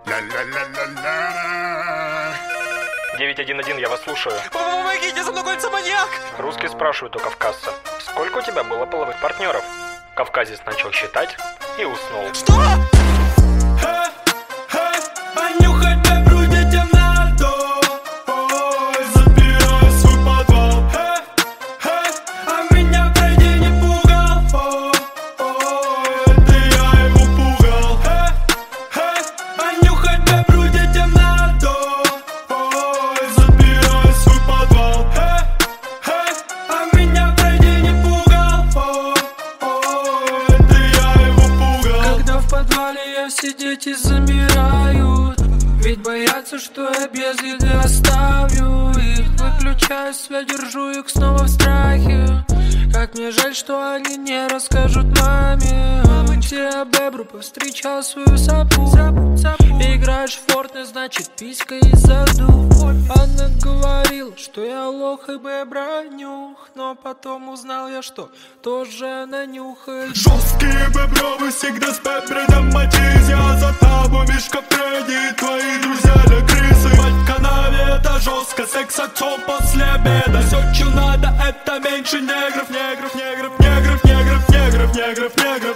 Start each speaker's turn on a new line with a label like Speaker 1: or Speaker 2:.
Speaker 1: Ла-ла-ла-ла-ла.
Speaker 2: 911, я вас слушаю.
Speaker 3: Помогите, за мной гонится маньяк!
Speaker 2: Русский спрашивает у кавказца: сколько у тебя было половых партнеров? Кавказец начал считать и уснул.
Speaker 3: Что? Понюхать бебру детям надо. Забирай свой подвал. А меня пройди не пугал. Это я его пугал. Понюхать бебру детям надо. Забирай свой подвал. А меня пройди не пугал. Это я его пугал. Когда в подвале я все дети замирают, ведь боятся, что я без еды оставлю их. Выключаю свет, держу их снова в страхе. Как мне жаль, что они не расскажут маме. Мамочка, бебру повстречал свою сапу. Играешь в Fortnite, значит писька из заду. Она говорила, что я лох и бебра нюх, но потом узнал я, что тоже она нюхает. Жесткие бебровы всегда с бебредом матиз. Я за тобой, Мишка Фредди, твои друзья для крысы. Мать в канаве, это жестко, секс-отцом после обеда. Все, что надо, это меньше негров, негров, негров, негров, негров, негров, негров, негров.